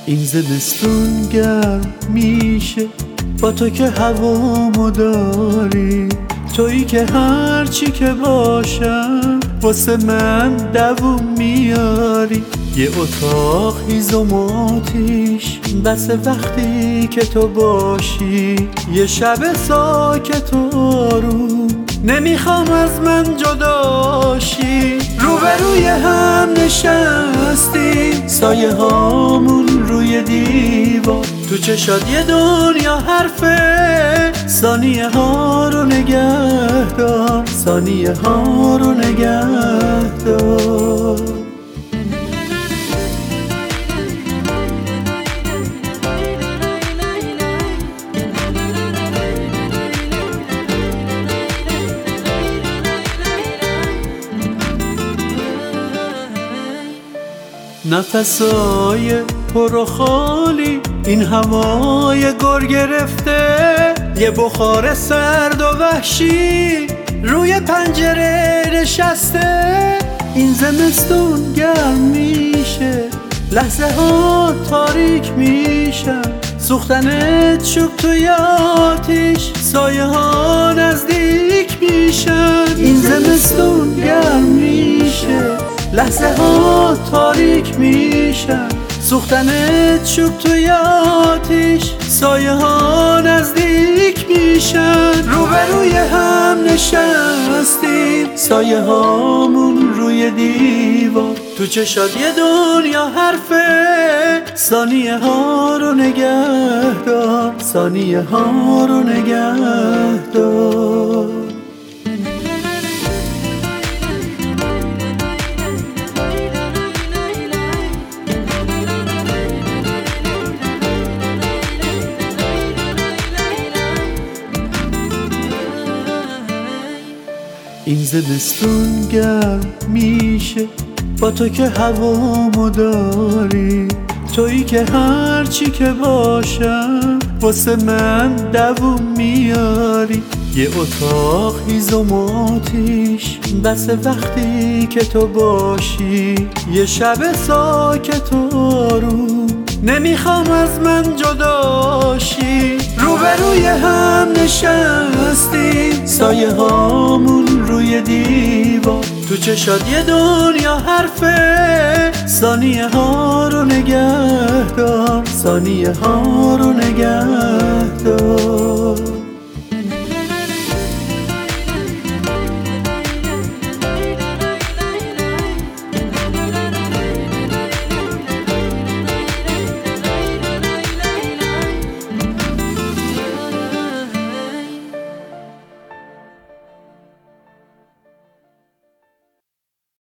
این زمستون گرم میشه با تو که هوامو داری، تویی که هرچی که باشم واسه من دووم میاری. یه اتاق هیزم آتیش بسه وقتی که تو باشی، یه شب ساکت و آروم نمیخوام از من جداشی. روبروی هم نشستیم سایه هامون روی دیوار، تو چشات یه دنیا حرفه، ثانیه ها رو نگه دار، ثانیه ها رو نگه دار. نفسای پر و خالی این هوای گر گرفته، یه بخار سرد و وحشی روی پنجره نشسته. این زمستون گرم میشه، لحظه ها تاریک میشن، سوختنت شک توی آتیش، سایه ها نزدیک میشن. این زمستون گرم میشه، لحظه ها تاریک میشن، سوختنت شک توی آتیش، سایه ها نزدیک میشن. روبروی هم نشستیم سایه هامون روی دیوار، تو چشات یه دنیا حرفه، ثانیه ها رو نگه دار، ثانیه ها رو نگه دار. این زمستون گرم میشه با تو که هوامو داری، تویی که هرچی که باشم واسه من دووم میاری. یه اتاق هیزم آتیش بسه وقتی که تو باشی، یه شب ساکت و آروم نمیخوام از من جداشی. روبروی هم نشستیم سایه هامون روی دیوار، تو چشات یه دنیا حرفه، ثانیه ها رو نگه دار، ثانیه ها رو نگه دار.